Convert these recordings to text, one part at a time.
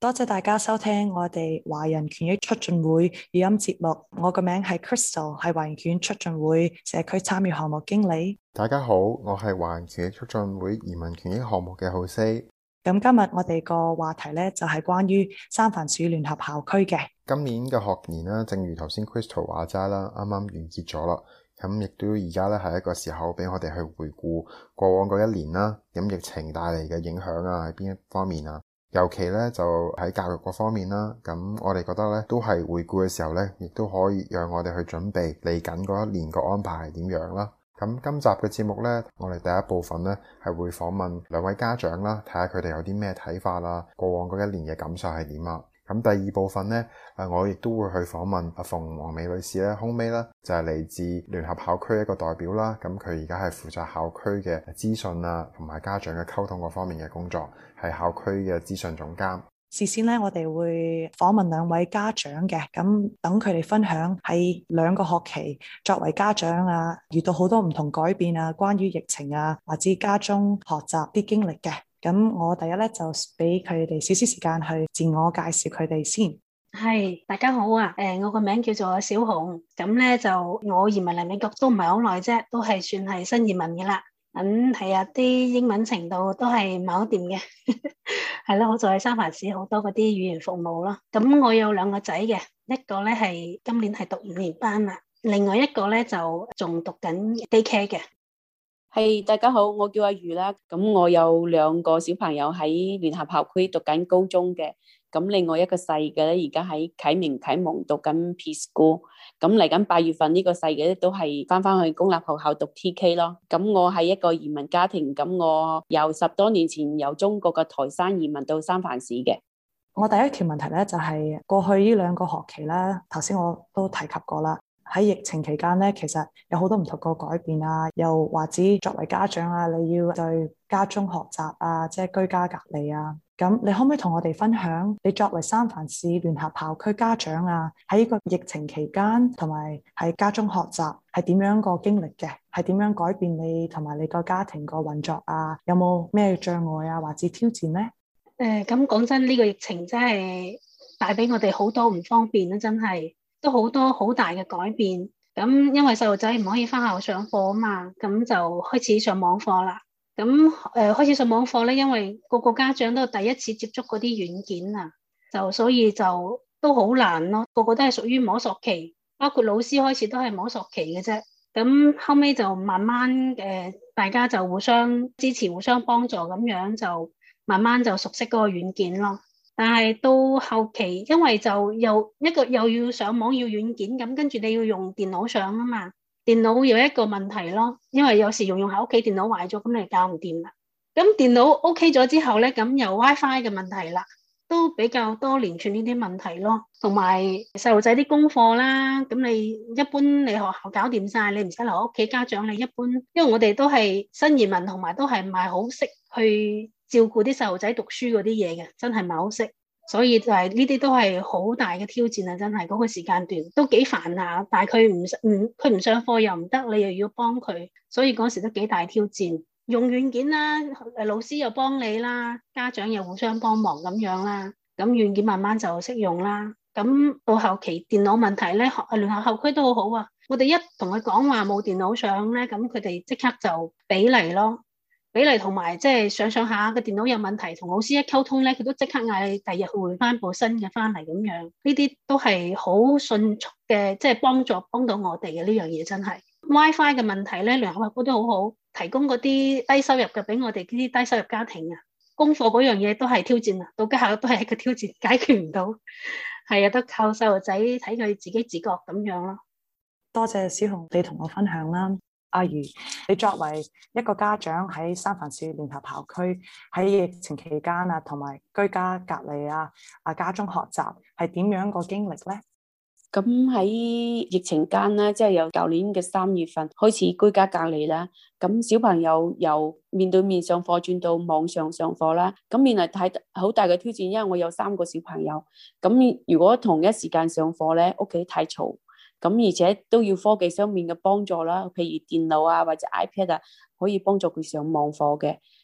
多謝大家收聽我哋華人權益促進會語音節目。我個名係 Crystal，係華人權益促進會社區參與項目經理。 大家好，我係華人權益促進會移民權益項目嘅浩西。 咁今日我哋個話題呢，就係關於三藩市聯合校區嘅。 今年嘅學年啦，正如頭先 Crystal 話齋啦，啱啱完結咗啦。咁亦都而家咧係一個時候俾我哋去回顧過往嗰一年啦。咁疫情帶嚟嘅影響啊，喺邊一方面啊？尤其咧就喺教育嗰方面啦。咁我哋覺得咧都係回顧嘅時候咧，亦都可以讓我哋去準備嚟緊嗰一年個安排係點樣啦。咁今集嘅節目咧，我哋第一部分咧係會訪問兩位家長啦，睇下佢哋有啲咩睇法啦，過往嗰一年嘅感受係點啊。咁第二部分咧，我亦都會去訪問阿馮黃美女士咧，空尾啦，就係嚟自聯合校區一個代表啦。咁佢而家係負責校區嘅資訊啊，同埋家長嘅溝通嗰方面嘅工作，係校區嘅資訊總監。 事先咧，我哋會訪問兩位家長嘅，咁等佢哋分享喺兩個學期作為家長啊，遇到好多唔同改變啊，關於疫情啊，或者家中學習啲經歷嘅。咁我第一咧就俾佢哋少少時間去自我介紹佢哋先。 係，大家好啊！我個名叫做小紅，咁咧就我移民嚟美國都唔係好耐啫，都係算係新移民嘅啦。咁係啊，啲英文程度都係唔係好掂嘅，係咯，好在喺三藩市好多嗰啲語言服務咯。咁我有兩個仔嘅，一個咧係今年係讀5年班啦，另外一個咧就仲讀緊 daycare 嘅。 係，大家好，我叫阿如啦。咁我有兩個小朋友喺聯合校區讀緊高中嘅，咁另外一個細嘅咧，而家喺啟蒙讀緊 Preschool。咁嚟緊8月份呢個細嘅咧都係翻去公立學校讀 TK 咯。咁我係一個移民家庭，咁我由10多年前由中國嘅台山移民到三藩市嘅。 我第一條問題咧就係過去呢兩個學期啦，頭先我都提及過啦。喺疫情期間咧，其實有好多唔同個改變啊，又或者作為家長啊，你要對家中學習啊，即係居家隔離啊。咁你可唔可以同我哋分享，你作為三藩市聯合校區家長啊，喺呢個疫情期間同埋喺家中學習係點樣個經歷嘅？係點樣改變你同埋你個家庭個運作啊？有冇咩障礙啊，或者挑戰呢？ 咁講真，呢個疫情真係帶俾我哋好多唔方便啦，真係。都好多好大嘅改變，咁因為細路仔唔可以返校上課啊嘛，咁就開始上網課啦。咁開始上網課咧，因為個個家長都第一次接觸嗰啲軟件啊，所以就都好難咯。個個都係屬於摸索期，包括老師開始都係摸索期嘅啫。咁後尾就慢慢大家就互相支持、互相幫助咁樣，就慢慢就熟悉嗰個軟件咯。但係到後期，因為就又要上網要軟件咁，跟住你要用電腦上啊嘛，電腦有一個問題咯，因為有時用喺屋企電腦壞咗，咁你搞唔掂啦。咁電腦 OK 咗之後咧，咁又 WiFi 嘅問題啦，都比較多連串呢啲問題咯。同埋細路仔啲功課啦，咁你一般你學校搞掂晒，你唔使留喺屋企。家長你一般，因為我哋都係新移民，同埋都係唔係好識去照顧啲細路仔讀書嗰啲嘢嘅，真係唔係好識，所以就係呢啲都係好大嘅挑戰啊！真係嗰個時間段都幾煩啊，但係佢唔上課又唔得，你又要幫佢，所以嗰時都幾大挑戰。用軟件啦，老師又幫你啦，家長又互相幫忙咁樣啦，咁軟件慢慢就識用啦。咁到後期電腦問題咧，聯合校區都好好啊。我哋一同佢講話冇電腦上咧，咁佢哋即刻就俾嚟咯。俾嚟同埋即係上下個電腦有問題，同老師一溝通咧，佢都即刻嗌你第日換翻部新嘅翻嚟咁樣。呢啲都係好迅速嘅，即係幫到我哋嘅呢樣嘢真係。WiFi 嘅問題咧，聯合校區都好好，提供嗰啲低收入嘅俾我哋呢啲低收入家庭啊。功課嗰樣嘢都係挑戰啊，到家下都係一個挑戰，解決唔到。係啊，都靠細路仔睇佢自己自覺咁樣咯。 多謝小紅你同我分享啦。阿如，你作為一個家長喺三藩市聯合校區，喺疫情期間啊，同埋居家隔離啊，家中學習係點樣個經歷呢？ 咁喺疫情間咧，即係由舊年嘅3月份開始居家隔離啦。咁小朋友由面對面上課轉到網上上課啦。咁面臨睇好大嘅挑戰，因為我有3個小朋友。咁如果同一時間上課咧，屋企太嘈。咁而且都要科技上面嘅幫助啦，譬如電腦啊或者 iPad 啊，可以幫助佢上網課嘅。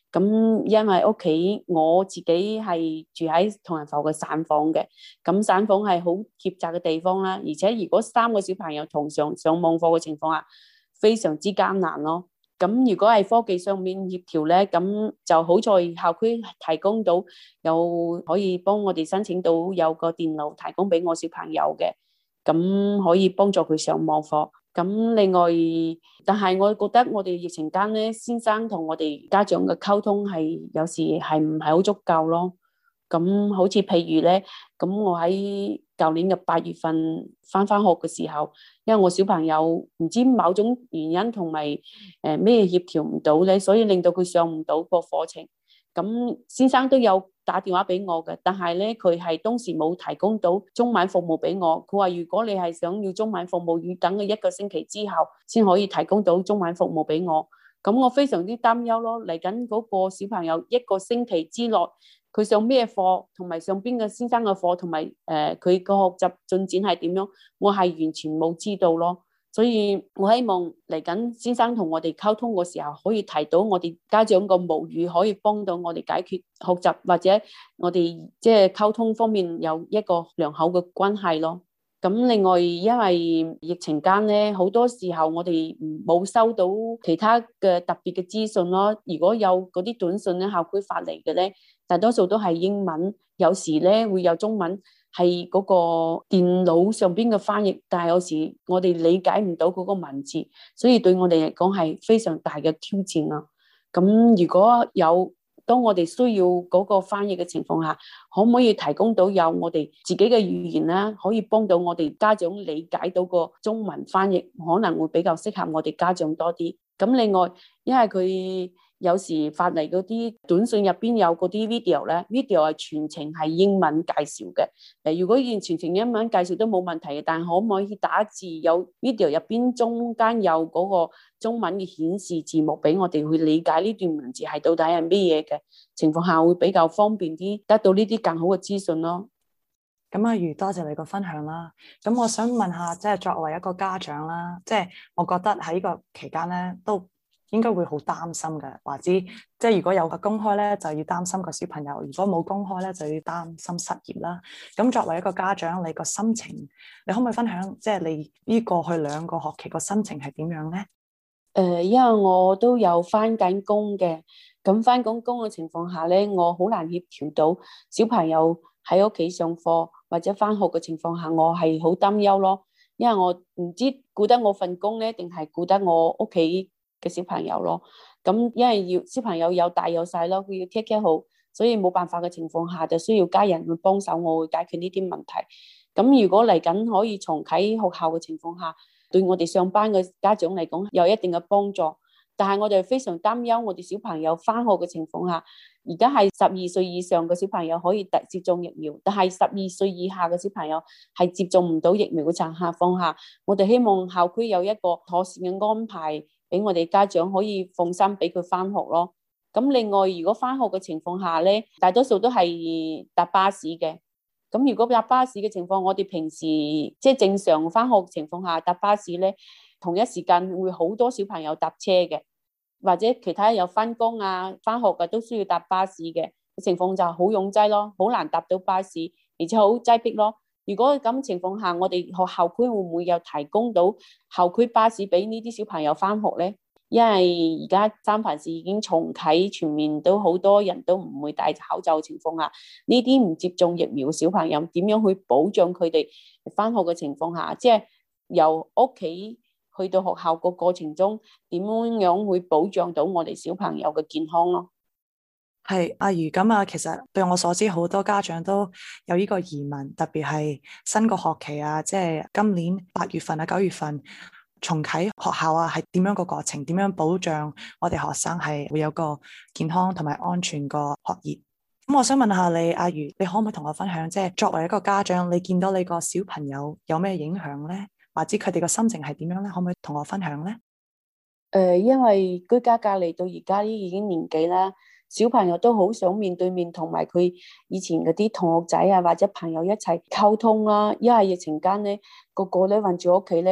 咁因為屋企我自己係住喺同仁埠嘅散房嘅，咁散房係好狹窄嘅地方啦，而且如果3個小朋友同上網課嘅情況下，非常之艱難咯。咁如果係科技上面協調咧，咁就好在校區提供到有可以幫我哋申請到有個電腦提供俾我小朋友嘅，咁可以幫助佢上網課。咁另外，但係我覺得我哋疫情間咧，先生同我哋家長嘅溝通係有時係唔係好足夠咯。咁好似譬如咧，咁我喺舊年嘅8月份翻學嘅時候，因為我小朋友唔知某種原因同埋咩協調唔到咧，所以令到佢上唔到個課程。咁先生都有打電話俾我嘅，但係咧佢係當時冇提供到中文服務俾我。佢話如果你係想要中文服務，要等佢1個星期之後先可以提供到中文服務俾我。咁我非常之擔憂咯，嚟緊嗰個小朋友1個星期之內，佢上咩課，同埋上邊個先生嘅課，同埋佢個學習進展係點樣，我係完全冇知道咯。所以我希望嚟緊先生同我哋溝通嘅時候，可以提到我哋家長個母語，可以幫到我哋解決學習或者我哋即係溝通方面有一個良好嘅關係咯。咁另外，因為疫情間咧，好多時候我哋冇收到其他嘅特別嘅資訊咯。如果有嗰啲短信咧，校區發嚟嘅咧，大多數都係英文，有時咧會有中文，係嗰個電腦上邊嘅翻譯，但係有時我哋理解唔到嗰個文字，所以對我哋嚟講係非常大嘅挑戰啊。咁如果有當我哋需要嗰個翻譯嘅情況下，可唔可以提供到有我哋自己嘅語言啦，可以幫到我哋家長理解到個中文翻譯，可能會比較適合我哋家長多啲。咁另外，因為佢有時發嚟嗰啲短信入邊有嗰啲 video 咧，video 係全程係英文介紹嘅。如果完全程英文介紹都冇問題嘅，但可唔可以打字有 video 入邊中間有嗰個中文嘅顯示字幕俾我哋去理解呢段文字係到底係咩嘢嘅情況下，會比較方便啲，得到呢啲更好嘅資訊咯。 咁阿如，多謝你個分享啦。咁我想問下，即係作為一個家長啦，即係我覺得喺呢個期間咧，都應該會好擔心嘅，或者即係如果有個公開咧，就要擔心個小朋友；如果冇公開咧，就要擔心失業啦。咁作為一個家長，你個心情，你可唔可以分享，即係你呢過去2個學期個心情係點樣咧？ 因為我都有翻緊工嘅，咁翻緊工嘅情況下咧，我好難協調到小朋友喺屋企上課或者翻學嘅情況下，我係好擔憂咯。因為我唔知顧得我份工咧，定係顧得我屋企嘅小朋友咯。咁因為要小朋友有大有細咯，佢要 take care 好，所以冇辦法嘅情況下，就需要家人去幫手，我會解決呢啲問題。咁如果嚟緊可以重啟學校嘅情況下，對我哋上班嘅家長嚟講有一定嘅幫助。但係我哋非常擔憂我哋小朋友翻學嘅情況下，而家係12歲以上嘅小朋友可以接種疫苗，但係12歲以下嘅小朋友係接種唔到疫苗嘅情況下，我哋希望校區有一個妥善嘅安排，俾我哋家長可以放心俾佢翻學咯。咁另外，如果翻學嘅情況下咧，大多數都係搭巴士嘅。咁如果搭巴士嘅情況，我哋平時即係正常翻學情況下搭巴士咧，同一時間會好多小朋友搭車嘅，或者其他有翻工啊、翻學嘅都需要搭巴士嘅情況就好擁擠咯，好難搭到巴士，而且好擠迫咯。如果咁情況下，我哋學校區會唔會有提供到校區巴士俾呢啲小朋友翻學咧？因為而家三藩市已經重啟，全面都好多人都唔會戴口罩嘅情況下，呢啲唔接種疫苗嘅小朋友點樣去保障佢哋翻學嘅情況下，即係由屋企去到學校個過程中，點樣會保障到我哋小朋友嘅健康咯？ 係阿如咁啊，其實據我所知，好多家長都有呢個疑問，特別係新個學期啊，即係今年8月份啊、9月份重啟學校啊，係點樣個過程？點樣保障我哋學生係會有個健康同埋安全個學業？咁我想問下你，阿如，你可唔可以同我分享，即係作為一個家長，你見到你個小朋友有咩影響咧？或者佢哋個心情係點樣咧？可唔可以同我分享咧？ 因為居家隔離到而家已經年紀啦，小朋友都好想面對面同埋佢以前嗰啲同學仔啊或者朋友一齊溝通啦。因為疫情間咧，個個咧困住屋企咧，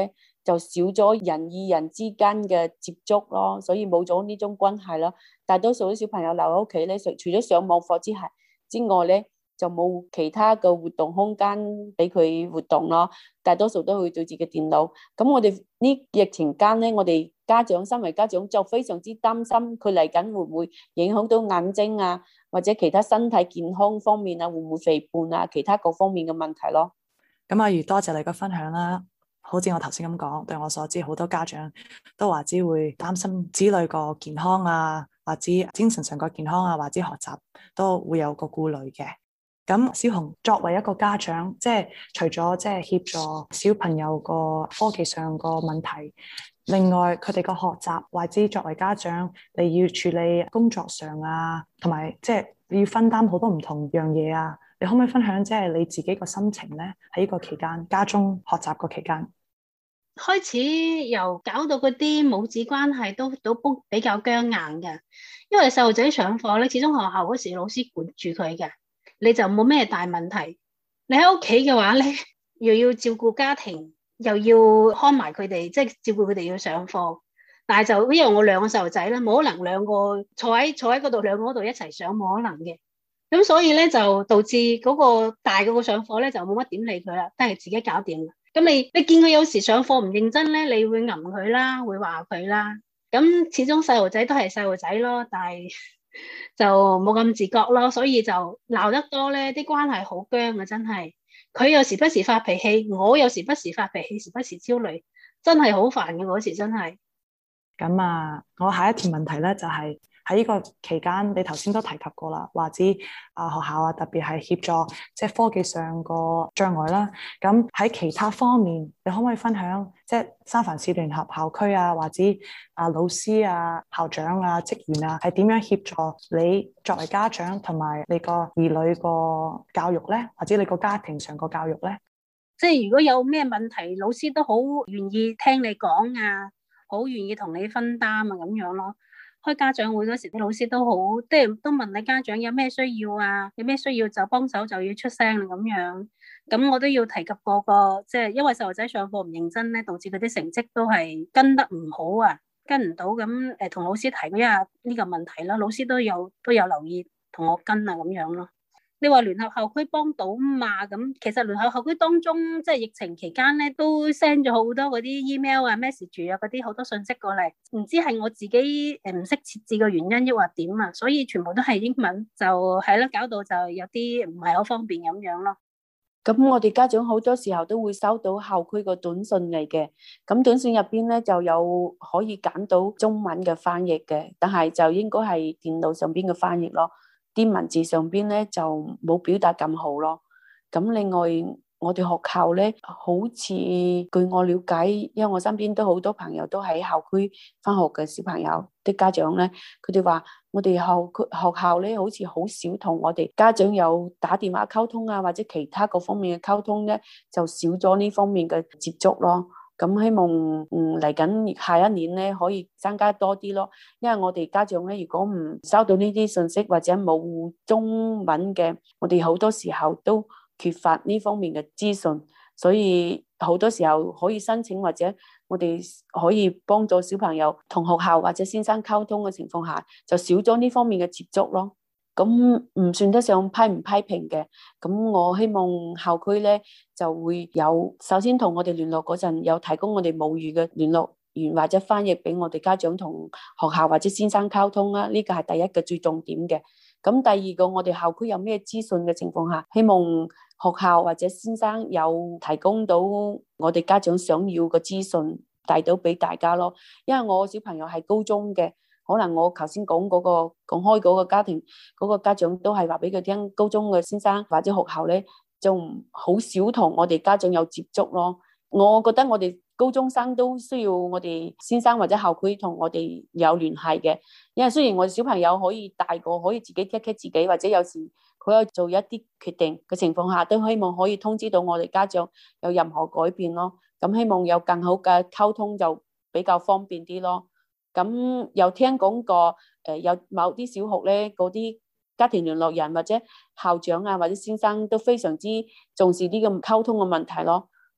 就少咗人與人之間嘅接觸咯，所以冇咗呢種關係咯。大多數啲小朋友留喺屋企咧，除咗上網課之外咧，就冇其他嘅活動空間俾佢活動咯。大多數都會對住個電腦。咁我哋呢疫情間咧，我哋身為家長就非常之擔心佢嚟緊會唔會影響到眼睛啊，或者其他身體健康方面啊，會唔會肥胖啊，其他各方面嘅問題咯。 咁阿如多謝你嘅分享啦。好似我頭先咁講，對我所知，好多家長都話只會擔心子女個健康啊，或者精神上個健康啊，或者學習都會有個顧慮嘅。咁小紅作為一個家長，即係除咗即係協助小朋友個科技上個問題，另外佢哋個學習，或者作為家長，你要處理工作上啊，同埋即係你要分擔好多唔同樣嘢啊。你可唔可以分享即係你自己個心情咧？喺呢個期間，家中學習個期間， 開始由搞到嗰啲母子關係都比較僵硬嘅，因為細路仔上課咧，始終學校嗰時老師管住佢嘅，你就冇咩大問題。你喺屋企嘅話咧，又要照顧家庭，又要看埋佢哋，即係照顧佢哋要上課。但係就因為我兩個細路仔咧，冇可能兩個坐喺嗰度，兩個嗰度一齊上，冇可能嘅。咁所以咧就導致嗰個大嗰個上課咧就冇乜點理佢啦，都係自己搞掂。咁你見佢有時上課唔認真咧，你會揞佢啦，會話佢啦。咁始終細路仔都係細路仔咯，但係就冇咁自覺咯，所以就鬧得多咧，啲關係好僵啊！真係，佢有時不時發脾氣，我有時不時發脾氣，時不時焦慮，真係好煩嘅嗰時真係。 咁啊，我下一條問題咧就係喺呢個期間，你頭先都提及過啦，話之學校啊，特別係協助即係科技上個障礙啦。咁喺其他方面，你可唔可以分享即係三藩市聯合校區啊，或者老師啊、校長啊、職員啊，係點樣協助你作為家長同埋你個兒女個教育咧，或者你個家庭上個教育咧？ 即係如果有咩問題，老師都好願意聽你講啊，好願意同你分擔啊，咁樣咯。開家長會嗰時，啲老師都好，即係都問你家長有咩需要啊，有咩需要就幫手就要出聲咁樣。咁我都要提及即係因為細路仔上課唔認真咧，導致佢啲成績都係跟得唔好啊，跟唔到咁同老師提一下呢個問題啦，老師都有留意同我跟啊咁樣咯。你話聯合校區幫到嘛？咁其實聯合校區當中，即係疫情期間咧，都 send 咗好多嗰啲 email 啊、message 啊嗰啲好多信息過嚟。唔知係我自己唔識設置嘅原因，抑或點啊？所以全部都係英文，就係咯，搞到就有啲唔係好方便咁樣咯。 咁我哋家長好多時候都會收到校區個短信嚟嘅，咁短信入邊咧就有可以揀到中文嘅翻譯嘅，但係就應該係電腦上邊嘅翻譯咯。啲文字上邊咧就冇表達咁好咯。咁另外我哋學校咧，好似據我了解，因為我身邊都好多朋友都喺校區翻學嘅小朋友，啲家長咧，佢哋話我哋學校咧，好似好少同我哋家長有打電話溝通啊，或者其他各方面嘅溝通咧，就少咗呢方面嘅接觸咯。咁希望嚟緊下一年咧可以增加多啲咯，因為我哋家長咧，如果唔收到呢啲信息或者冇中文嘅，我哋好多時候都缺乏呢方面嘅資訊，所以好多時候可以申請或者我哋可以幫助小朋友同學校或者先生溝通嘅情況下，就少咗呢方面嘅接觸咯。咁唔算得上批唔批評嘅，咁我希望校區咧就會有，首先同我哋聯絡嗰陣有提供我哋母語嘅聯絡員或者翻譯俾我哋家長同學校或者先生溝通啦，呢個係第一個最重點嘅。咁第二個，我哋校區有咩資訊嘅情況下，希望學校或者先生有提供到我哋家長想要嘅資訊帶到俾大家咯。因為我小朋友係高中嘅，可能我頭先講開嗰個家庭嗰個家長都係話俾佢聽，高中嘅先生或者學校咧就好少同我哋家長有接觸咯。我覺得我哋高中生都需要我哋先生或者校區同我哋有聯繫嘅，因為雖然我哋小朋友可以大個可以自己 take care 自己，或者有時佢有做一啲決定嘅情況下，都希望可以通知到我哋家長有任何改變咯。咁希望有更好嘅溝通就比較方便啲咯。咁又聽講過有某啲小學咧，嗰啲家庭聯絡人或者校長啊或者先生都非常之重視呢個溝通嘅問題咯。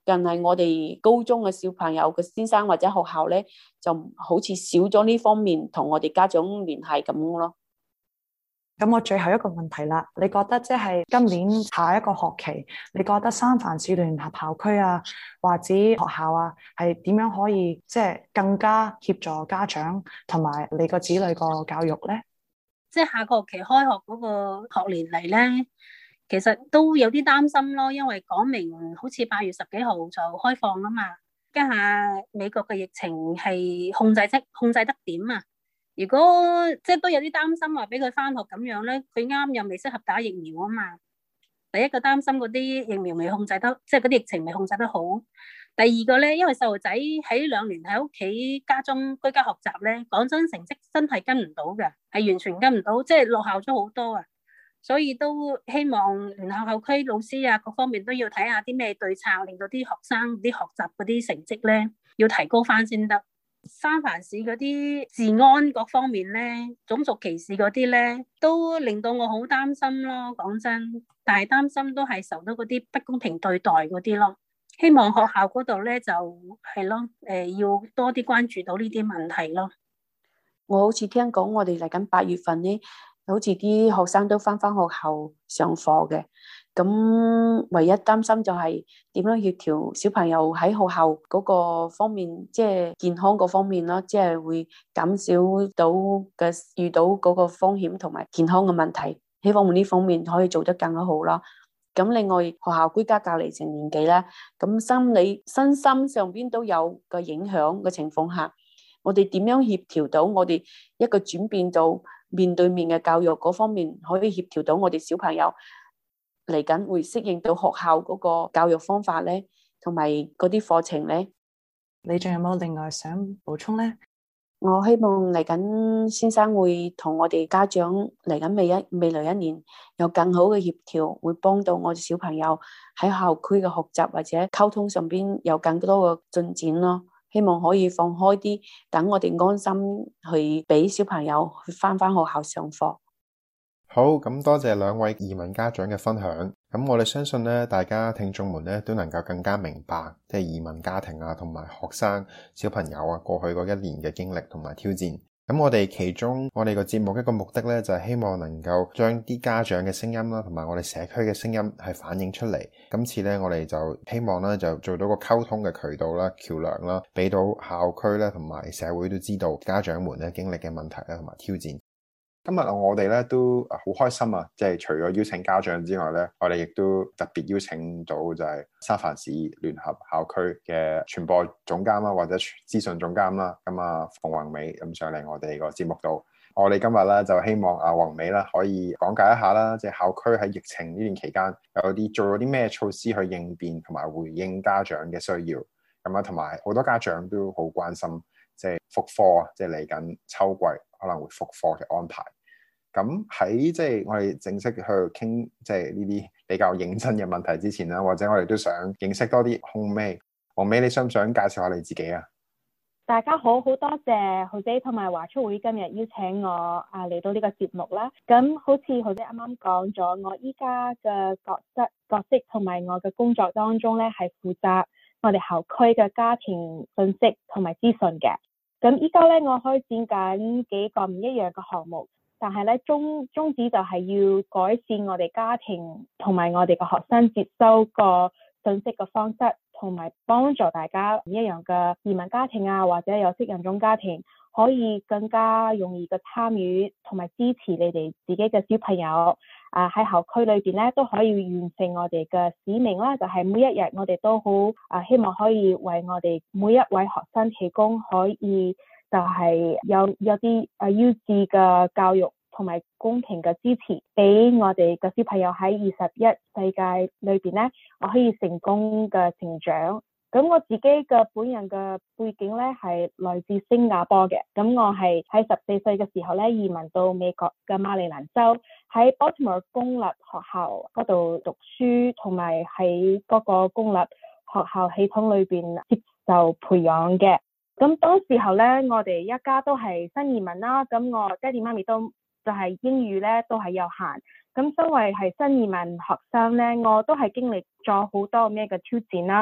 但係我哋高中嘅小朋友嘅先生或者學校咧，就好似少咗呢方面同我哋家長聯繫咁咯。 咁我最後一個問題啦，你覺得即係今年下一個學期，你覺得三藩市聯合校區啊，或者學校啊，係點樣可以即係更加協助家長同埋你個子女個教育咧？ 即係下個學期開學嗰個學年嚟咧，其實都有啲擔心咯，因為講明好似8月10幾號就開放啦嘛，家下美國嘅疫情係控制得點啊？如果即係都有啲擔心話俾佢翻學咁樣咧，佢啱又未適合打疫苗啊嘛。第一個擔心嗰啲疫苗未控制得，即係嗰啲疫情未控制得好。第二個咧，因為細路仔喺2年喺屋企家中居家學習咧，講真成績真係跟唔到嘅，係完全跟唔到，即係落後咗好多啊。所以都希望聯合校區老師啊，各方面都要睇下啲咩對策，令到啲學生啲學習嗰啲成績咧要提高翻先得。三藩市嗰啲治安各方面咧，種族歧視嗰啲咧，都令到我好擔心咯。講真，但係擔心都係受到嗰啲不公平對待嗰啲咯。希望學校嗰度咧就係咯，要多啲關注到呢啲問題咯。 我好似聽講，我哋嚟緊8月份咧，好似啲學生都翻學校上課嘅。咁唯一擔心就係點樣協調小朋友喺學校嗰個方面，即係健康嗰方面咯，即係會減少到嘅遇到嗰個風險同埋健康嘅問題。希望呢方面可以做得更加好啦。咁另外學校居家隔離成年幾啦，咁身心上邊都有個影響嘅情況下，我哋點樣協調到我哋一個轉變到面對面嘅教育嗰方面，可以協調到我哋小朋友嚟緊會適應到學校嗰個教育方法咧，同埋嗰啲課程咧。 你仲有冇另外想補充咧？ 我希望嚟緊先生會同我哋家長嚟緊未來一年有更好嘅協調，會幫到我哋小朋友喺校區嘅學習或者溝通上邊有更多嘅進展咯。希望可以放開啲，等我哋安心去俾小朋友去翻學校上課。 好，咁多謝兩位移民家長嘅分享。咁我哋相信咧，大家聽眾們咧都能夠更加明白，即係移民家庭啊，同埋學生小朋友啊，過去嗰一年嘅經歷同埋挑戰。咁我哋其中我哋個節目一個目的咧，就係希望能夠將啲家長嘅聲音啦，同埋我哋社區嘅聲音係反映出嚟。今次咧，我哋就希望咧就做到個溝通嘅渠道啦、橋樑啦，俾到校區咧同埋社會都知道家長們咧經歷嘅問題啦同埋挑戰。今日我哋咧都好開心啊！即係除咗邀請家長之外咧，我哋亦都特別邀請到就係三藩市聯合校區嘅傳播總監啦，或者資訊總監啦，咁啊馮宏美咁上嚟我哋個節目度。我哋今日咧就希望阿宏美啦可以講解一下啦，即係校區喺疫情呢段期間有啲做咗啲咩措施去應變同埋回應家長嘅需要。咁啊，同埋好多家長都好關心即係復課啊，即係嚟緊秋季可能會復課嘅安排。咁喺即係我哋正式去傾即係呢啲比較認真嘅問題之前啦，或者我哋都想認識多啲宏美。宏美，你想唔想介紹下你自己啊？ 大家好，好多謝豪姐同埋華出會今日邀請我嚟到呢個節目啦。咁好似豪姐啱啱講咗，我依家嘅角色同埋我嘅工作當中咧，係負責我哋校區嘅家庭信息同埋資訊嘅。咁依家咧，我開展緊幾個唔一樣嘅項目。但係咧，宗旨就係要改善我哋家庭同埋我哋嘅學生接收個信息嘅方式，同埋幫助大家唔一樣嘅移民家庭啊，或者有色人種家庭，可以更加容易嘅參與同埋支持你哋自己嘅小朋友喺校區裏邊咧，都可以完成我哋嘅使命啦。就係每一日我哋都好希望可以為我哋每一位學生提供可以就係有啲優質嘅教育同埋公平嘅支持，俾我哋嘅小朋友喺21世紀裏邊咧，我可以成功嘅成長。咁我自己嘅本人嘅背景咧係來自新加坡嘅，咁我係喺14歲嘅時候咧移民到美國嘅馬里蘭州，喺 Baltimore 公立學校嗰度讀書，同埋喺嗰個公立學校系統裏邊接受培養嘅。咁當時候咧，我哋一家都係新移民啦，咁我爹哋媽咪都就係英語咧都係有限。咁身為係新移民學生咧，我都係經歷咗好多咩嘅挑戰啦。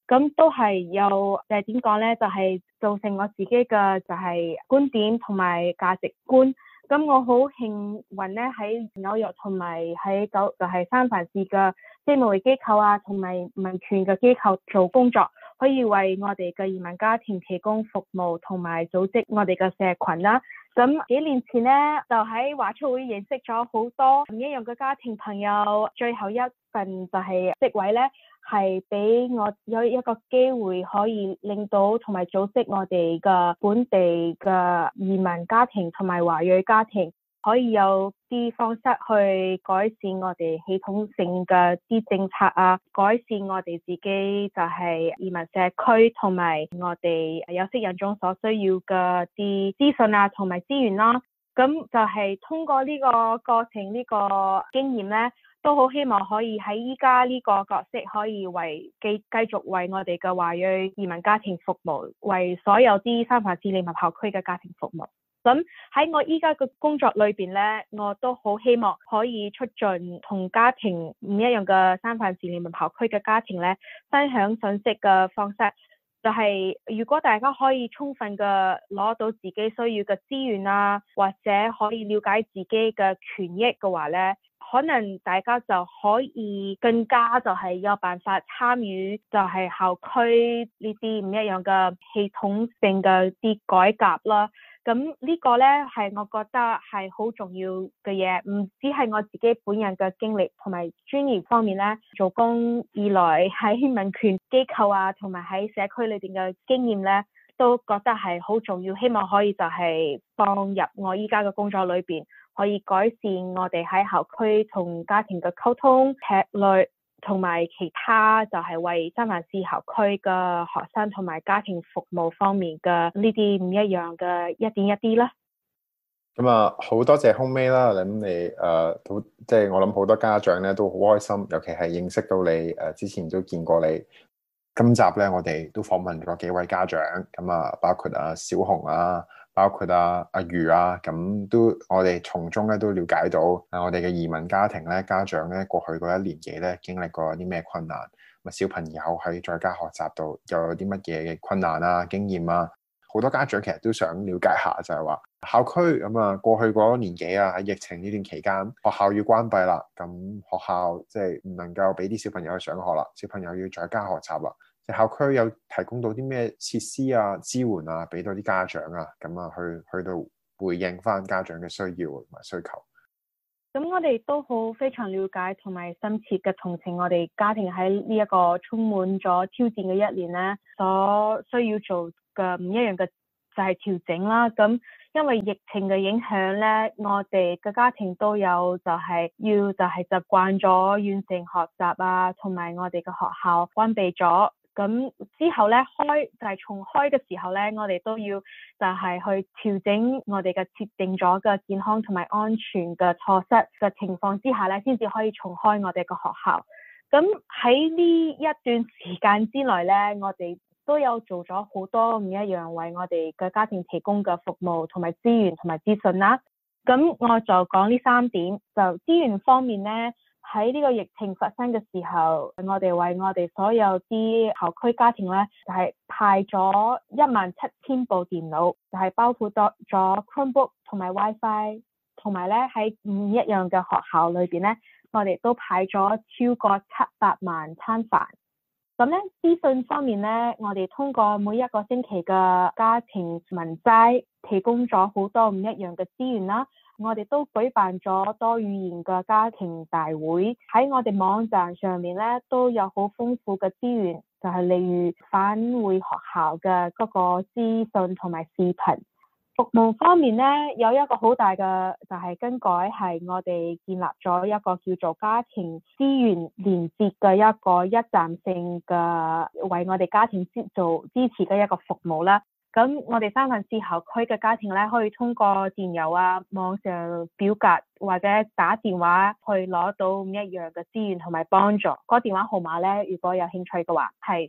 咁都係有點講咧，就係造成我自己嘅就係觀點同埋價值觀。咁我好幸運咧，喺紐約同埋喺就係三藩市嘅非牟利機構啊，同埋民權嘅機構做工作，可以為我哋嘅移民家庭提供服務同埋組織我哋嘅社群啦。咁幾年前咧，就喺華出會認識咗好多唔一樣嘅家庭朋友，最後一份就係職位咧，係俾我有一個機會可以令到同埋組織我哋嘅本地嘅移民家庭同埋華裔家庭，可以有啲方式去改善我哋系統性嘅啲政策啊，改善我哋自己就係移民社區同埋我哋有色人種所需要嘅啲資訊啊同埋資源啦。咁就係通過呢個過程呢個經驗咧，都好希望可以喺依家呢個角色可以繼續為我哋嘅華裔移民家庭服務，為所有啲三藩市利民校區嘅家庭服務。咁喺我依家嘅工作裏邊咧，我都好希望可以出盡同家庭唔一樣嘅三藩市利民校區嘅家庭咧，分享信息嘅方式。就係如果大家可以充分嘅攞到自己需要嘅資源啊，或者可以了解自己嘅權益嘅話咧，可能大家就可以更加就係有辦法參與就係校區呢啲唔一樣嘅系統性嘅啲改革啦。咁呢個咧係我覺得係好重要嘅嘢，唔只係我自己本人嘅經歷同埋專業方面咧，做工以來喺民權機構啊，同埋喺社區裏邊嘅經驗咧，都覺得係好重要，希望可以就係放入我依家嘅工作裏邊，可以改善我哋喺校區同家庭嘅溝通、策略同埋其他就係為三藩市校區嘅學生同埋家庭服務方面嘅呢啲唔一樣嘅一點一啲啦。 咁啊，好多謝 Hong-May啦，咁你即係我諗好多家長咧都好開心，尤其係認識到你之前都見過你。今集咧我哋都訪問咗幾位家長，咁啊包括小紅啊，包括阿余啊，咁都我哋從中咧都了解到我哋嘅移民家庭咧，家長咧過去嗰一年幾咧經歷過啲咩困難，咁小朋友喺在家學習度又有啲乜嘢嘅困難啊、經驗啊，好多家長其實都想了解下，就係話校區咁啊，過去嗰年幾啊喺疫情呢段期間，學校要關閉啦，咁學校即係唔能夠俾啲小朋友去上學啦，小朋友要在家學習啦。校區有提供到啲咩設施啊、支援啊，俾到啲家長啊，咁啊去到回應翻家長嘅需要同埋需求。 咁我哋都好非常了解同埋深切嘅同情我哋家庭喺呢一個充滿咗挑戰嘅一年咧，所需要做嘅唔一樣嘅就係調整啦。咁因為疫情嘅影響咧，我哋嘅家庭都有就係要就係習慣咗遠程學習啊，同埋我哋嘅學校關閉咗。咁之後咧就係重開嘅時候咧，我哋都要就係去調整我哋嘅設定咗嘅健康同埋安全嘅措施嘅情況之下咧，先至可以重開我哋嘅學校。咁喺呢一段時間之內咧，我哋都有做咗好多唔一樣為我哋嘅家庭提供嘅服務同埋資源同埋資訊啦。咁我就講呢3點，就資源方面咧。喺呢個疫情發生嘅時候，我哋為我哋所有啲校區家庭咧，就係派咗17000部電腦，就係包括咗 Chromebook 同埋 WiFi， 同埋咧喺唔一樣嘅學校裏邊咧，我哋都派咗超過700萬餐飯。咁咧資訊方面咧，我哋通過每一個星期嘅家庭文摘，提供咗好多唔一樣嘅資源啦。我哋都舉辦咗多語言嘅家庭大會，喺我哋網站上面咧都有好豐富嘅資源，就係例如返回學校嘅嗰個資訊同埋視頻。服務方面咧，有一個好大嘅就係更改，係我哋建立咗一個叫做家庭資源連接嘅一個一站性嘅為我哋家庭做支持嘅一個服務啦。咁我哋三藩市校區嘅家庭咧，可以通過電郵啊、網上表格或者打電話去攞到唔一樣嘅資源同埋幫助。個電話號碼咧，如果有興趣嘅話，係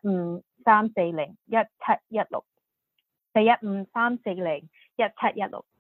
415-340-1716。415-340-1716。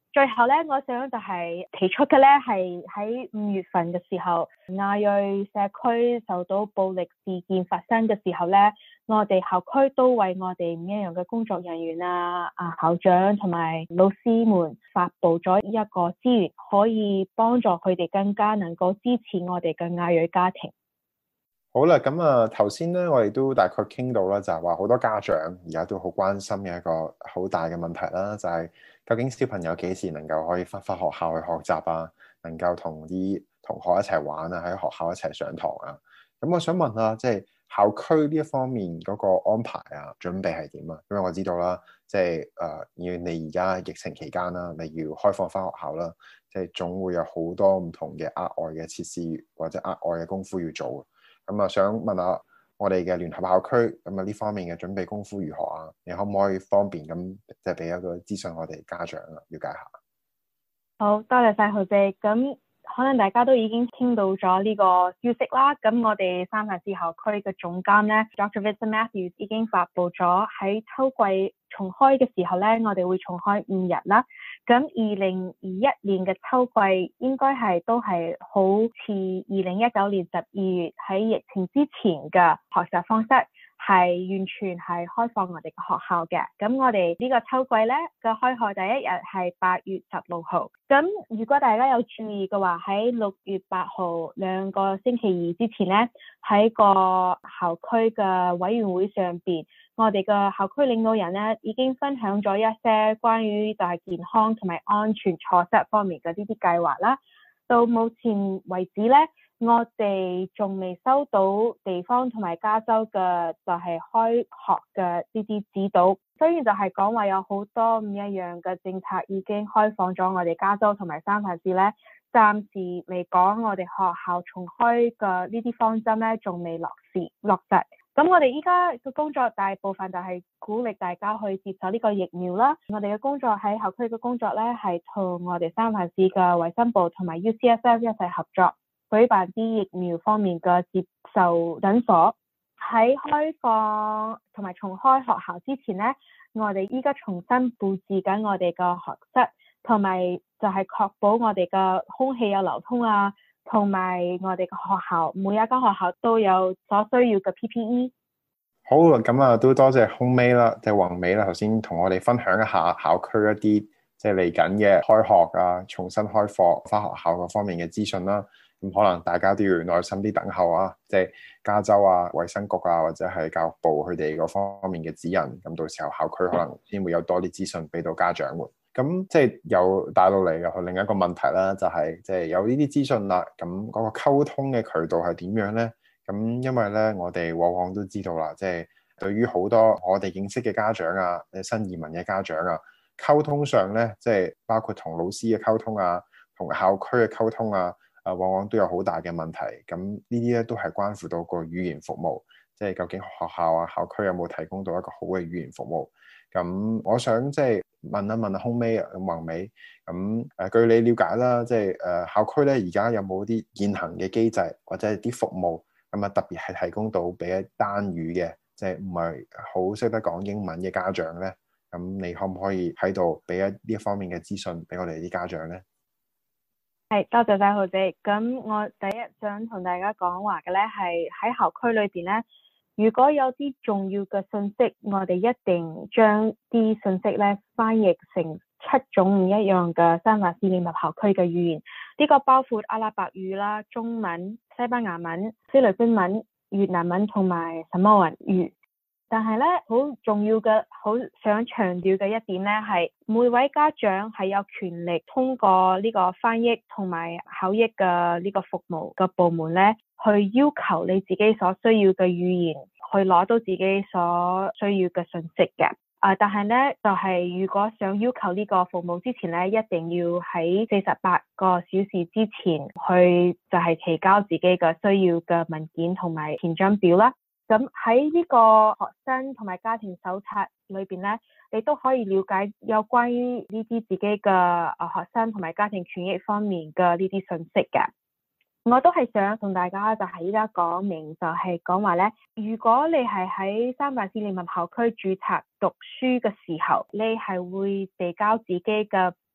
最後咧，我想就係提出嘅咧，係喺5月份嘅時候，亞裔社區受到暴力事件發生嘅時候咧，我哋校區都為我哋唔一樣嘅工作人員校長同埋老師們發布咗一個資源，可以幫助佢哋更加能夠支持我哋嘅亞裔家庭。 好啦，咁頭先咧，我哋都大概傾到啦，就係話好多家長而家都好關心嘅一個好大嘅問題啦，就係究竟小朋友幾時能夠可以返學校去學習啊，能夠同啲同學一齊玩啊，喺學校一齊上堂啊。咁我想問下，即係校區呢一方面嗰個安排啊，準備係點啊？因為我知道啦，即係要你而家疫情期間啦，你要開放返學校啦，即係總會有好多唔同嘅額外嘅設施或者額外嘅功夫要做。咁想問下我哋嘅聯合校區，咁呢方面嘅準備功夫如何啊？你可唔可以方便咁即係俾一個資訊我哋家長啊，了解下？ 好多謝晒豪姐。咁可能大家都已經聽到咗呢個消息啦。咁我哋三藩市校區嘅總監咧 Dr. Vincent Matthews 已經發布咗喺秋季重開嘅時候咧，我哋會重開5日啦。咁2021年嘅秋季應該都係好似2019年12月喺疫情之前嘅學習方式，係完全係開放我哋嘅學校嘅。咁我哋呢個秋季咧嘅開學第一日係8月16號。咁如果大家有注意嘅話，喺6月8號2個星期二之前咧，喺個校區嘅委員會上邊，我哋嘅校區領導人咧已經分享咗一些關於大健康同埋安全措施方面嘅呢啲計劃啦。到目前為止咧，我哋仲未收到地方同埋加州嘅就係開學嘅呢啲指導。雖然就係講話有好多唔一樣嘅政策已經開放咗我哋加州同埋三藩市咧，暫時嚟講我哋學校重開嘅呢啲方針咧仲未落實。咁我哋依家嘅工作大部分就係鼓勵大家去接受呢個疫苗啦。我哋嘅工作喺校區嘅工作咧係同我哋三藩市嘅衛生部同埋 UCSF 一齊合作，舉辦啲疫苗方面嘅接受診所。喺開放同埋重開學校之前咧，我哋依家重新佈置緊我哋嘅學室，同埋就係確保我哋嘅空氣有流通啊，同埋我哋嘅學校每一間學校都有所需要嘅 PPE。 好，咁都多謝空美啦，即係宏美啦，頭先同我哋分享一下校區一啲即係嚟緊嘅開學啊、重新開課返學校嗰方面嘅資訊啦。咁可能大家都要耐心啲等候啊，即係加州啊、衛生局啊或者係教育部佢哋嗰方面嘅指引。咁到時候校區可能先會有多啲資訊俾到家長們。咁即係又帶到嚟又另一個問題啦，就係即係有呢啲資訊啦，咁嗰個溝通嘅渠道係點樣咧？咁因為咧，我哋往往都知道啦，即係對於好多我哋認識嘅家長啊、新移民嘅家長啊，溝通上咧，即係包括同老師嘅溝通啊、同校區嘅溝通啊，往往都有好大嘅問題。咁呢啲咧都係關乎到個語言服務，即係究竟學校啊、校區有冇提供到一個好嘅語言服務？咁我想即係問一問空美宏美，咁據你了解啦，即係校區咧而家有冇啲現行嘅機制或者係啲服務？咁特別係提供到俾一單語嘅，即係唔係好識得講英文嘅家長咧。咁你可唔可以喺度俾呢一方面嘅資訊俾我哋啲家長咧？ 係，多謝晒豪姐。咁我第一想同大家講話嘅咧，係喺校區裏邊咧，如果有啲重要嘅信息，我哋一定將啲信息咧翻譯成7種唔一樣嘅三藩市聯合校區嘅語言。呢個包括阿拉伯語啦、中文、西班牙文、菲律賓文、越南文同埋什麼文語。但係咧，好重要嘅、好想強調嘅一點咧，係每位家長係有權力通過呢個翻譯同埋口譯嘅呢個服務嘅部門咧，去要求你自己所需要嘅語言，去攞到自己所需要嘅信息嘅。但係咧，就係如果想要求呢個服務之前咧，一定要喺48個小時之前去就係提交自己嘅需要嘅文件同埋填張表啦。咁喺呢個學生同埋家庭手冊裏邊咧，你都可以了解有關於呢啲自己嘅學生同埋家庭權益方面嘅呢啲信息嘅。我都係想同大家就係依家講明，就係講話咧，如果你係喺三藩市聯合校區註冊讀書嘅時候，你係會遞交自己嘅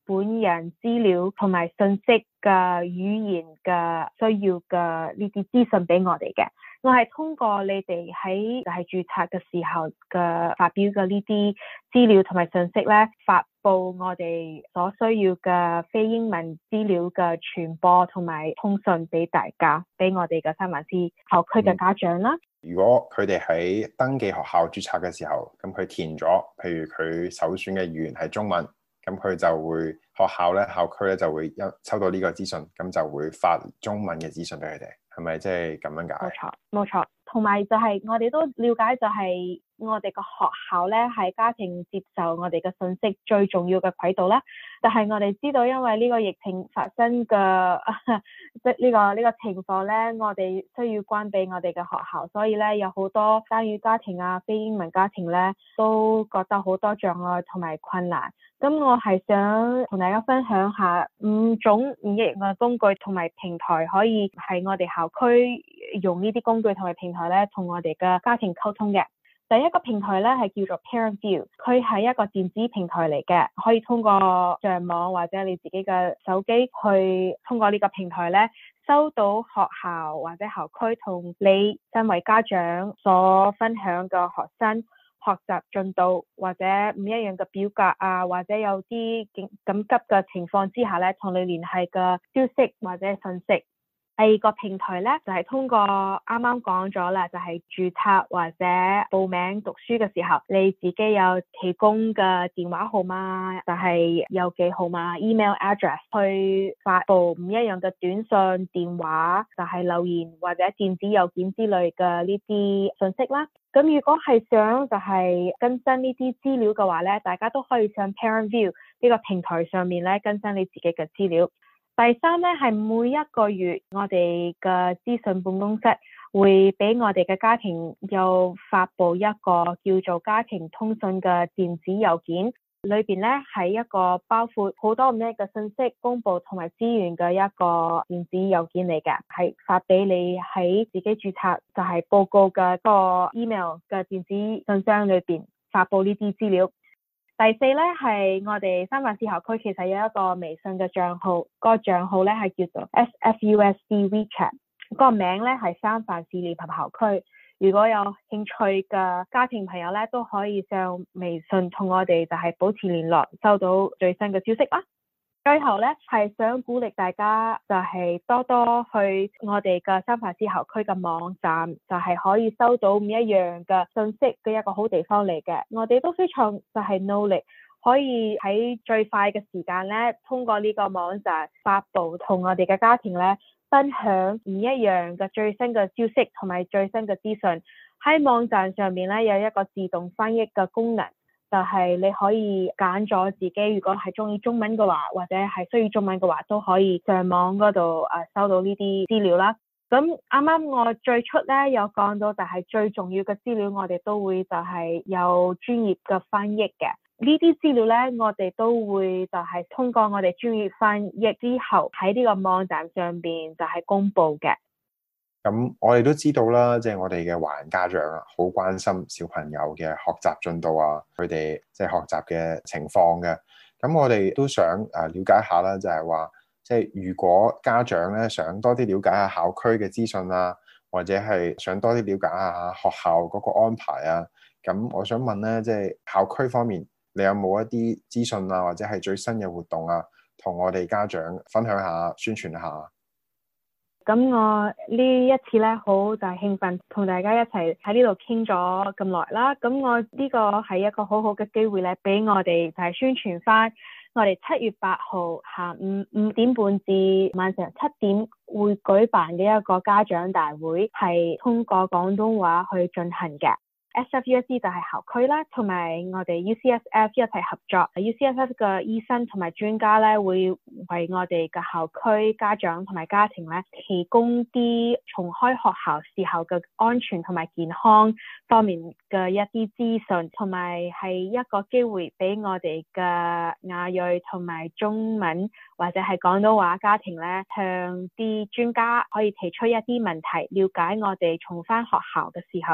本人資料同埋信息嘅語言嘅需要嘅呢啲資訊俾我哋嘅。我係通過你哋喺就係註冊嘅時候嘅發表嘅呢啲資料同埋信息咧，發布我哋所需要嘅非英文資料嘅傳播同埋通訊俾大家，俾我哋嘅三藩市校區嘅家長啦。 如果佢哋喺登記學校註冊嘅時候，咁佢填咗，譬如佢首選嘅語言係中文，咁佢就會校區咧就會收到呢個資訊，咁就會發中文嘅資訊俾佢哋，係咪即係咁樣解？ 冇錯。同埋就係我哋都了解，就係我哋個學校咧係家庭接受我哋嘅信息最重要嘅軌道啦。但係我哋知道，因為呢個疫情發生嘅即呢個情況咧，我哋需要關閉我哋嘅學校，所以咧有好多單語家庭啊、非英文家庭咧都覺得好多障礙同埋困難。咁我係想同大家分享下5種唔一樣嘅工具同埋平台，可以喺我哋校區用呢啲工具同埋平台咧，同我哋嘅家庭溝通嘅。第一個平台咧係叫做 ParentVue， 佢係一個電子平台嚟嘅，可以通過上網或者你自己嘅手機去通過呢個平台咧，收到學校或者校區同你身為家長所分享嘅學生學習進度或者唔一樣嘅表格啊，或者有啲緊急嘅情況之下咧，同你聯繫嘅消息或者信息。第二個平台咧就係通過啱啱講咗啦，就係註冊或者報名讀書嘅時候，你自己有提供嘅電話號碼，就係郵寄號碼 email address 去發布唔一樣嘅短信、電話，就係留言或者電子郵件之類嘅呢啲信息啦。咁如果係想就係更新呢啲資料嘅話咧，大家都可以上 ParentVue 呢個平台上面咧更新你自己嘅資料。第三咧係每一個月我哋嘅資訊辦公室會俾我哋嘅家庭又發布一個叫做家庭通訊嘅電子郵件，裏邊咧係一個包括好多唔一樣嘅信息公布同埋資源嘅一個電子郵件嚟嘅，係發俾你喺自己註冊就係報告嘅個 email 嘅電子信箱裏邊發布呢啲資料。第四咧係我哋三藩市校區其實有一個微信嘅賬號，個賬號咧係叫做 SFUSD WeChat， 個名咧係三藩市聯合校區。如果有興趣嘅家庭朋友咧，都可以上微信同我哋就係保持聯絡，收到最新嘅消息啦。最後咧係想鼓勵大家就係多多去我哋嘅三藩市校區嘅網站，就係可以收到唔一樣嘅信息嘅一個好地方嚟嘅。我哋都非常就係努力，可以喺最快嘅時間咧，通過呢個網站發布同我哋嘅家庭咧分享唔一樣嘅最新嘅消息同埋最新嘅資訊。喺網站上面咧有一個自動翻譯嘅功能。就係你可以揀咗自己，如果係中意中文嘅話，或者係需要中文嘅話，都可以上網嗰度收到呢啲資料啦。咁啱啱我最初咧有講到，就係最重要嘅資料，我哋都會就係有專業嘅翻譯嘅。呢啲資料咧，我哋都會就係通過我哋專業翻譯之後，喺呢個網站上邊就係公布嘅。 咁我哋都知道啦，即係我哋嘅華人家長啊，好關心小朋友嘅學習進度啊，佢哋即係學習嘅情況嘅。咁我哋都想了解下啦，就係話，即係如果家長咧想多啲了解下校區嘅資訊啊，或者係想多啲了解下學校嗰個安排啊，咁我想問咧，即係校區方面，你有冇一啲資訊啊，或者係最新嘅活動啊，同我哋家長分享下、宣傳下？ 咁我呢一次咧好就係興奮，同大家一齊喺呢度傾咗咁耐啦。咁我呢個係一個好好嘅機會咧，俾我哋就係宣傳翻我哋7月8號下午5點半至晚上7點會舉辦嘅一個家長大會，係通過廣東話去進行嘅。SFUSD 就係校區啦，同埋我哋 UCSF 一齊合作。UCSF 嘅醫生同埋專家咧，會為我哋嘅校區家長同埋家庭咧，提供啲重開學校時候嘅安全同埋健康方面嘅一啲資訊，同埋係一個機會俾我哋嘅亞裔同埋中文或者係廣東話家庭咧，向啲專家可以提出一啲問題，了解我哋重返學校嘅時候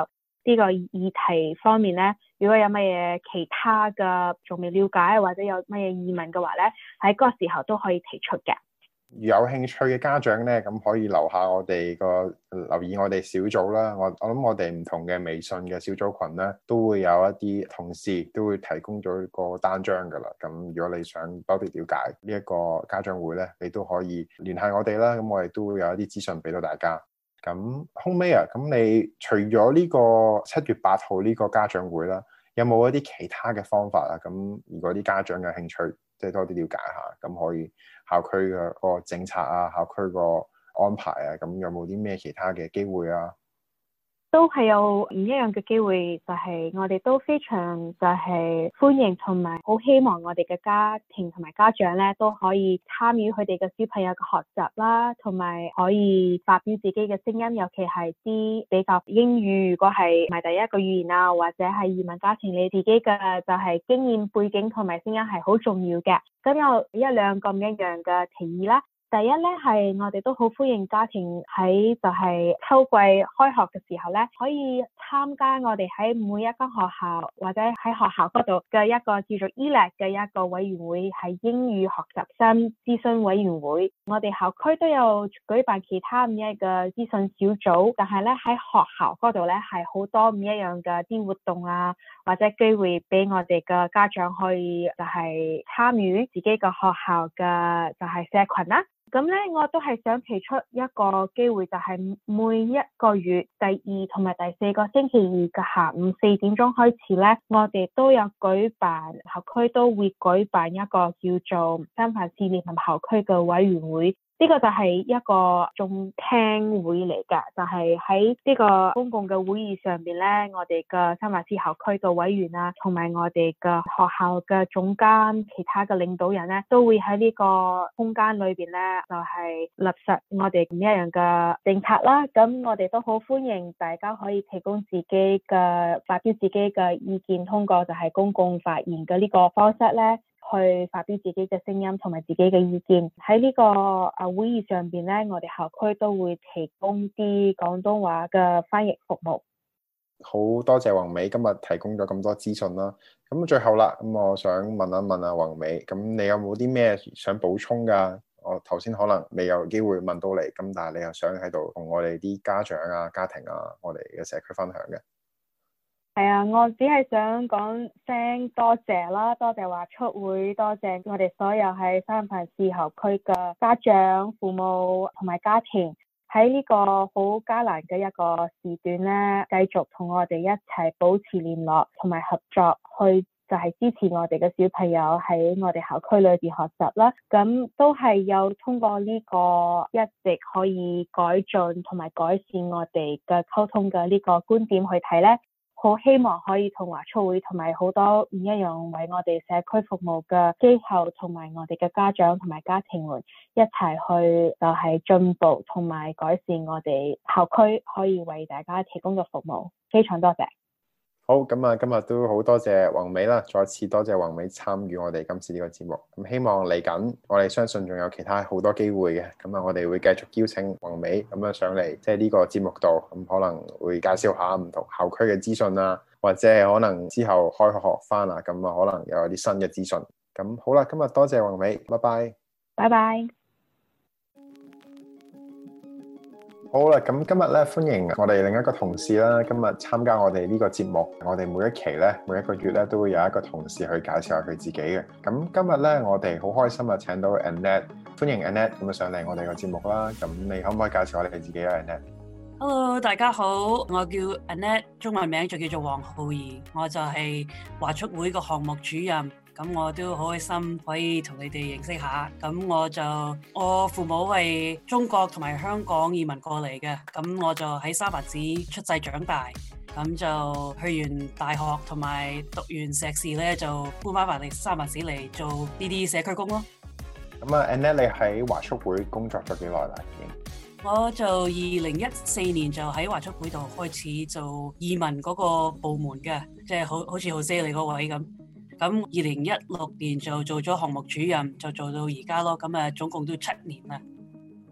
呢個議題方面咧，如果有乜嘢其他嘅仲未了解或者有乜嘢疑問嘅話咧，喺嗰個時候都可以提出嘅。 有興趣嘅家長咧，咁可以留下我哋留意我哋小組啦。我諗我哋唔同嘅微信嘅小組群咧，都會有一啲同事都會提供咗個單張噶啦。咁如果你想多啲了解呢一個家長會咧，你都可以聯繫我哋啦。咁我哋都會有一啲資訊俾到大家。咁Hongmei啊，咁你除咗呢個7月8號呢個家長會啦，有冇一啲其他嘅方法啊？咁如果啲家長有興趣，即係多啲了解下，咁可以校區嘅個政策啊，校區個安排啊，咁有冇啲咩其他嘅機會啊？ 都係有唔一樣嘅機會，就係我哋都非常就係歡迎同埋好希望我哋嘅家庭同埋家長咧都可以參與佢哋嘅小朋友嘅學習啦，同埋可以發表自己嘅聲音，尤其係啲比較英語，如果係唔係第一個語言啊，或者係移民家庭，你自己嘅就係經驗背景同埋聲音係好重要嘅。咁有一兩個唔一樣嘅提議啦。第一咧係我哋都好歡迎家庭喺就係秋季開學嘅時候咧，可以參加我哋喺每一間學校或者喺學校嗰度嘅一個叫做 ELAC 嘅一個委員會，係英語學習生諮詢委員會。我哋校區都有舉辦其他唔一樣嘅諮詢小組，但係咧喺學校嗰度咧係好多唔一樣嘅啲活動啊，或者機會俾我哋嘅家長可以就係參與自己嘅學校嘅就係社群啦。咁咧，我都係想提出一個機會，就係每一個月第2同埋第4個星期二嘅下午4點鐘開始咧，我哋都有舉辦校區都會舉辦一個叫做三藩市聯合校區嘅委員會。呢個就係一個總聽會嚟㗎，就係喺呢個公共嘅會議上邊咧，我哋嘅三藩市校區嘅委員啊，同埋我哋嘅學校嘅總監、其他嘅領導人咧，都會喺呢個空間裏邊咧，就係落實我哋唔一樣嘅政策啦。咁我哋都好歡迎大家可以提供自己嘅發表自己嘅意見，通過就係公共發言嘅呢個方式咧，去發表自己嘅聲音同埋自己嘅意見。喺呢個會議上邊咧，我哋校區都會提供啲廣東話嘅翻譯服務。 好多謝宏美今日提供咗咁多資訊啦。咁最後啦，咁我想問一問阿宏美，咁你有冇啲咩想補充㗎？我頭先可能未有機會問到你，咁但係你又想喺度同我哋啲家長啊、家庭啊、我哋嘅社區分享嘅。 係啊，我只係想講聲多謝啦，多謝華出會，多謝我哋所有喺三藩市校區嘅家長、父母同埋家庭，喺呢個好艱難嘅一個時段咧，繼續同我哋一齊保持聯絡同埋合作，去就係支持我哋嘅小朋友喺我哋校區裏邊學習啦。咁都係有通過呢個一直可以改進同埋改善我哋嘅溝通嘅呢個觀點去睇咧。好希望可以同華出會同埋好多唔一樣為我哋社區服務嘅機構同埋我哋嘅家長同埋家庭們一齊去就係進步同埋改善我哋校區可以為大家提供嘅服務。非常多謝。 好，咁啊，今日都好多謝宏美啦，再次多謝宏美參與我哋今次呢個節目。咁希望嚟緊，我哋相信仲有其他好多機會嘅。咁啊，我哋會繼續邀請宏美咁樣上嚟，即係呢個節目度，咁可能會介紹下唔同校區嘅資訊啊，或者可能之後開學翻啊，咁啊可能又有啲新嘅資訊。咁好啦，今日多謝宏美，拜拜。 拜拜。 好啦，咁今日咧歡迎我哋另一個同事啦，今日參加我哋呢個節目。我哋每一期咧，每一個月咧都會有一個同事去介紹下佢自己嘅。咁今日咧，我哋好開心啊，請到 Annette， 歡迎 Annette 咁啊上嚟我哋個節目啦。咁你可唔可以介紹下你自己啊 Annette？Hello， 大家好，我叫 Annette， 中文名就叫做黃浩儀，我就係華出會個項目主任。咁我都好開心可以同你哋認識下。咁我父母係中國同埋香港移民過嚟嘅，咁我就喺三藩市出世長大，咁就去完大學同埋讀完碩士咧，就搬翻嚟三藩市嚟做呢啲社區工咯。 咁啊 Annette， 你喺華出會工作咗幾耐啦？已經我就2014年就喺華出會度開始做移民嗰個部門嘅，即係好似Jose你嗰位咁。咁2016年就做咗項目主任，就做到而家咯。咁總共都7年啦。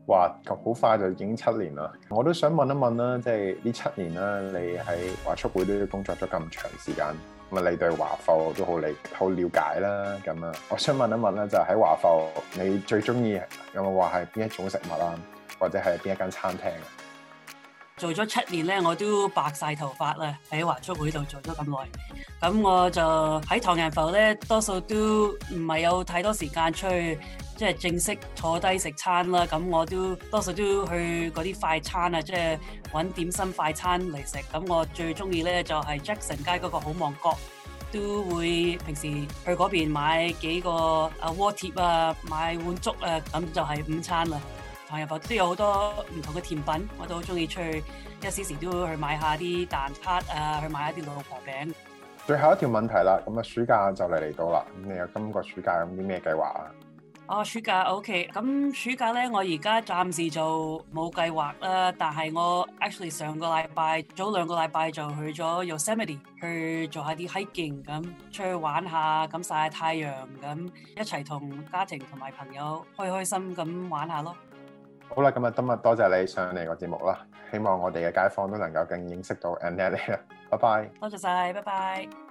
哇，好快就已經7年啦！我都想問一問啦，即係呢7年啦，你喺華速會都工作咗咁長時間，咁啊，你對華埠都好了解啦。咁啊，我想問一問咧，就喺華埠，你最中意有冇話係邊一種食物啊，或者係邊一間餐廳啊？ 做咗7年咧，我都白晒頭髮啦，喺華速會度做咗咁耐，咁我就喺唐人埠咧，多數都唔係有太多時間出去，即係正式坐低食餐啦。咁我都多數都去嗰啲快餐啊，即係揾點心快餐嚟食。咁我最中意咧就係 Jackson 街嗰個好望角，都會平時去嗰邊買幾個鍋貼啊，買碗粥啊，咁就係午餐啦。唐人埠都有好多唔同嘅甜品，我都好中意出去一時時都去買下啲蛋撻啊，去買一啲老婆餅。 最後一條問題啦，咁啊暑假就嚟到啦，咁你有今個暑假有啲咩計劃啊？ 暑假 OK，咁暑假咧我而家暫時就冇計劃啦，但係我 actually 早2個禮拜就去咗 Yosemite 去做下啲 hiking， 咁出去玩下，咁曬下太陽，咁一齊同家庭同埋朋友開心咁玩下咯。 好啦，咁啊今日多謝你上嚟個節目啦，希望我哋嘅街坊都能夠更認識到 Annette 啦，拜拜。 多謝晒，拜拜。